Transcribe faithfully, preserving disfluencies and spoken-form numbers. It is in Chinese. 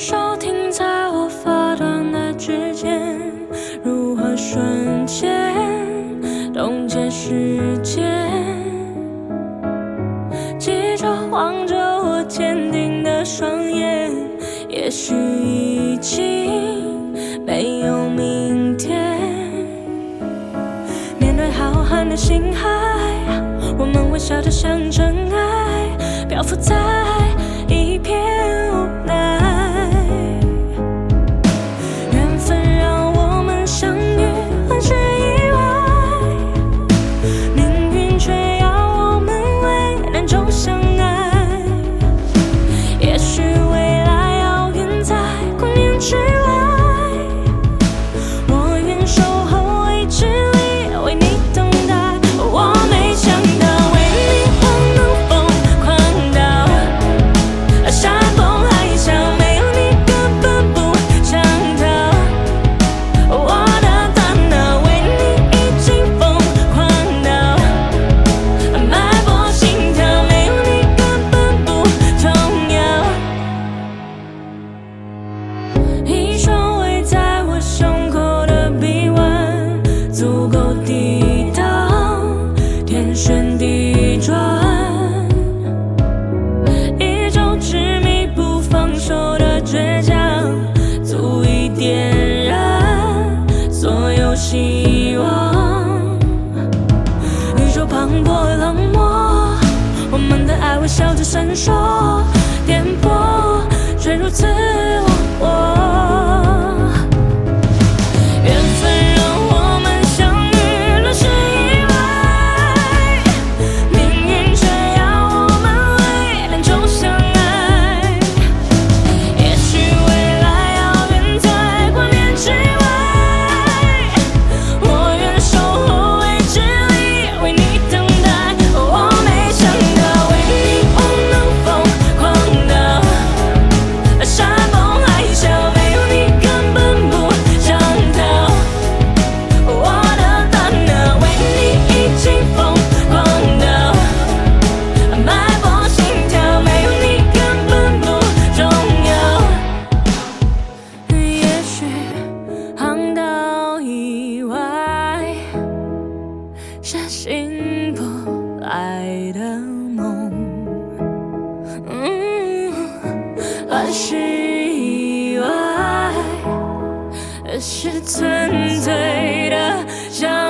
手停在我发端的指尖，如何瞬间冻结时间？记着望着我坚定的双眼，也许已经没有明天。面对浩瀚的星海，我们微笑得像尘埃，漂浮在一片无奈。缘分让我们相遇，很是意外，命运却要我们为难中相爱。也许未来遥远在光年之外，我愿守候未知里为你等待。我没想到为你我能疯狂到山崩海啸，没有你根本不想逃。我的大脑为你已经疯狂到脉搏心跳，没有你根本不重要。一双围在我胸口的臂弯，足够抵挡天旋地转。一种执迷不放手的倔强，足以点燃所有希望。宇宙磅礴冷漠，我们的爱微笑着闪烁，颠簸却如此活泼。缘分让我们相遇，乱世意外，命运却要我们为难中相爱。也许未来遥远在光年之外，我愿守候未知里为你等待。我没想到为你我能疯狂到山崩海啸，没有你根本不想逃。我的大脑为你已经疯狂到脉搏心跳，没有你根本不重要。也许航道以外是醒不来的梦，嗯，乱世意外是纯粹的想